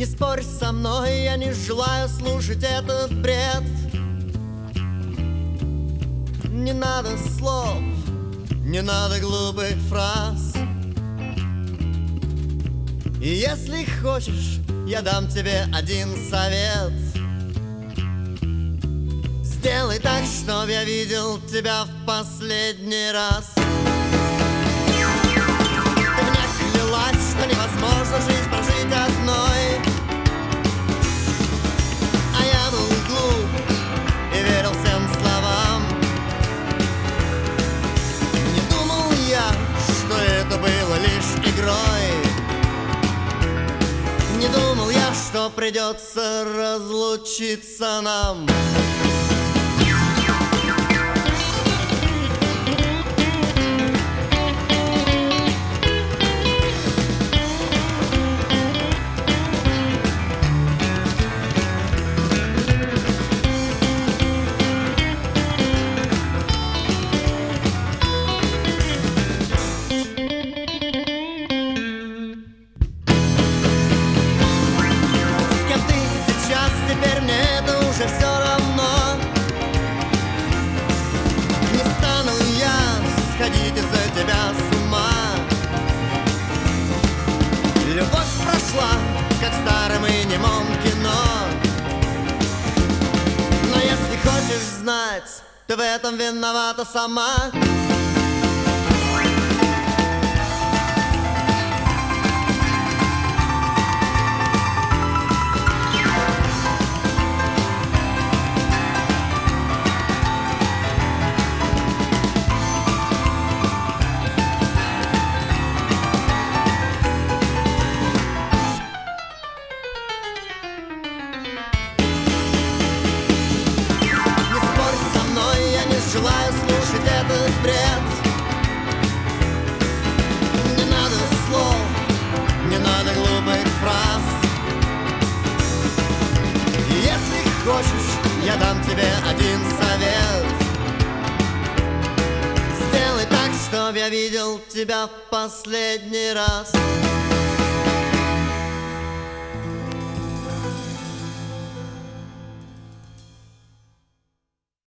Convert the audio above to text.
Не спорь со мной, я не желаю слушать этот бред. Не надо слов, не надо глупых фраз. И если хочешь, я дам тебе один совет. Сделай так, чтоб я видел тебя в последний раз. Ты мне клялась, что невозможно жизнь прожить одной, а я был глуп и верил всем словам. Не думал я, что это было лишь игрой. Не думал я, что придется разлучиться нам. Теперь мне это уже все равно. Не стану я сходить из-за тебя с ума. Любовь прошла, как в старом и немом кино. Но если хочешь знать, ты в этом виновата сама. Желаю слушать этот бред. Не надо слов, не надо глупых фраз. И если хочешь, я дам тебе один совет. Сделай так, чтоб я видел тебя в последний раз.